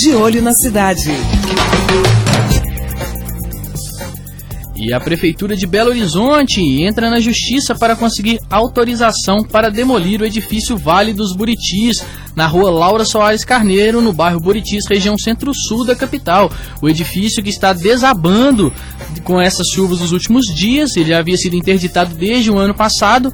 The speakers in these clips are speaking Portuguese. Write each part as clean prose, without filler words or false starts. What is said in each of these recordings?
De Olho na Cidade. E a Prefeitura de Belo Horizonte entra na Justiça para conseguir autorização para demolir o edifício Vale dos Buritis, na rua Laura Soares Carneiro, no bairro Buritis, região centro-sul da capital. O edifício, que está desabando com essas chuvas dos últimos dias, ele já havia sido interditado desde o ano passado,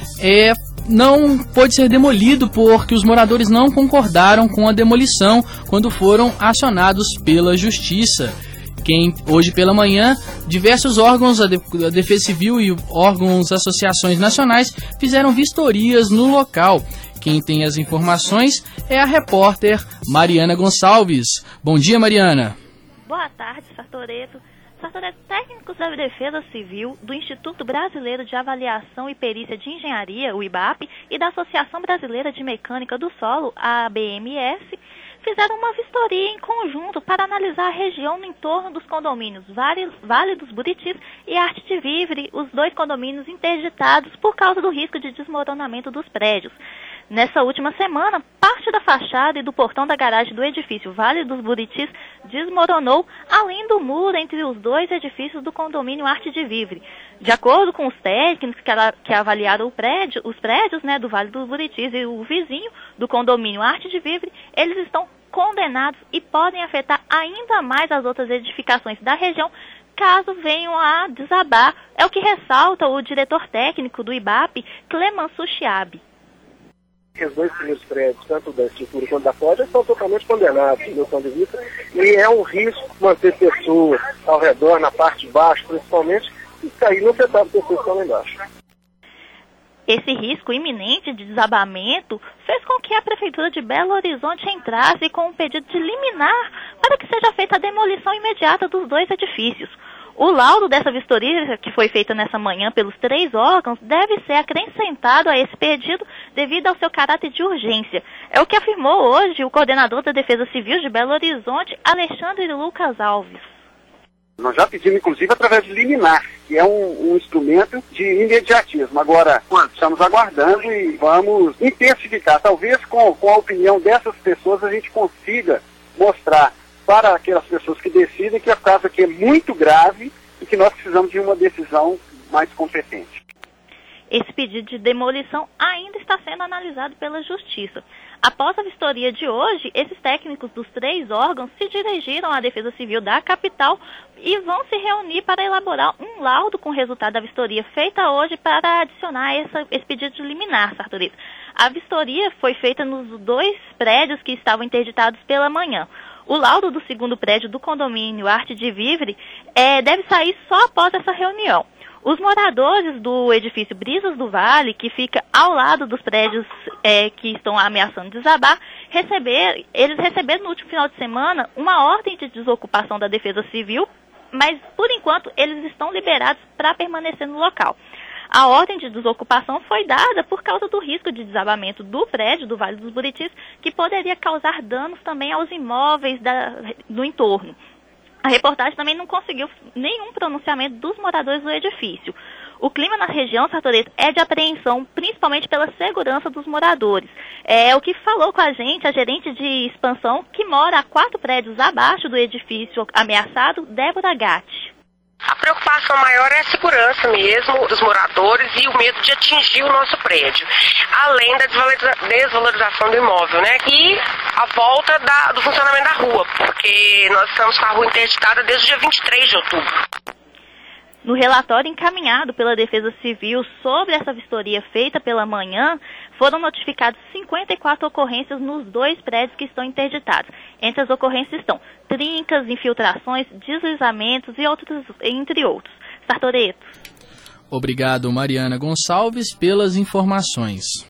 não pôde ser demolido porque os moradores não concordaram com a demolição quando foram acionados pela Justiça. Hoje pela manhã, diversos órgãos, a Defesa Civil e associações nacionais fizeram vistorias no local. Quem tem as informações é a repórter Mariana Gonçalves. Bom dia, Mariana. Boa tarde, Sartoreto. Técnicos da Defesa Civil, do Instituto Brasileiro de Avaliação e Perícia de Engenharia, o IBAP, e da Associação Brasileira de Mecânica do Solo, a ABMS, fizeram uma vistoria em conjunto para analisar a região no entorno dos condomínios Vale dos Buritis e Arte de Vivre, os dois condomínios interditados por causa do risco de desmoronamento dos prédios. Nessa última semana, parte da fachada e do portão da garagem do edifício Vale dos Buritis desmoronou, além do muro entre os dois edifícios do condomínio Arte de Vivre. De acordo com os técnicos que avaliaram os prédios, do Vale dos Buritis e o vizinho do condomínio Arte de Vivre, eles estão condenados e podem afetar ainda mais as outras edificações da região, caso venham a desabar. É o que ressalta o diretor técnico do IBAP, Clemanço Chiabi. Os dois primeiros prédios, tanto da estrutura quanto da porta, são totalmente condenados, do meu ponto de vista, e é um risco manter pessoas ao redor, na parte de baixo, principalmente, e cair no afetado pessoas que estão lá embaixo. Esse risco iminente de desabamento fez com que a Prefeitura de Belo Horizonte entrasse com um pedido de liminar para que seja feita a demolição imediata dos dois edifícios. O laudo dessa vistoria, que foi feita nessa manhã pelos 3 órgãos, deve ser acrescentado a esse pedido devido ao seu caráter de urgência. É o que afirmou hoje o coordenador da Defesa Civil de Belo Horizonte, Alexandre Lucas Alves. Nós já pedimos, inclusive, através de liminar, que é um instrumento de imediatismo. Agora, estamos aguardando e vamos intensificar. Talvez com a opinião dessas pessoas a gente consiga mostrar para aquelas pessoas que decidem que o caso aqui é muito grave e que nós precisamos de uma decisão mais competente. Esse pedido de demolição ainda está sendo analisado pela Justiça. Após a vistoria de hoje, esses técnicos dos 3 órgãos se dirigiram à Defesa Civil da capital e vão se reunir para elaborar um laudo com o resultado da vistoria feita hoje para adicionar esse pedido de liminar, Sartorito. A vistoria foi feita nos 2 prédios que estavam interditados pela manhã. O laudo do segundo prédio do condomínio Arte de Vivre deve sair só após essa reunião. Os moradores do edifício Brisas do Vale, que fica ao lado dos prédios que estão ameaçando desabar, eles receberam no último final de semana uma ordem de desocupação da Defesa Civil, mas por enquanto eles estão liberados para permanecer no local. A ordem de desocupação foi dada por causa do risco de desabamento do prédio do Vale dos Buritis, que poderia causar danos também aos imóveis do entorno. A reportagem também não conseguiu nenhum pronunciamento dos moradores do edifício. O clima na região, Sartoreto, é de apreensão, principalmente pela segurança dos moradores. É o que falou com a gente a gerente de expansão, que mora a 4 prédios abaixo do edifício ameaçado, Débora Gatti. A preocupação maior é a segurança mesmo dos moradores e o medo de atingir o nosso prédio, além da desvalorização do imóvel, E a volta do funcionamento da rua, porque nós estamos com a rua interditada desde o dia 23 de outubro. No relatório encaminhado pela Defesa Civil sobre essa vistoria feita pela manhã, foram notificadas 54 ocorrências nos 2 prédios que estão interditados. Entre as ocorrências estão trincas, infiltrações, deslizamentos e outros, entre outros. Sartoreto. Obrigado, Mariana Gonçalves, pelas informações.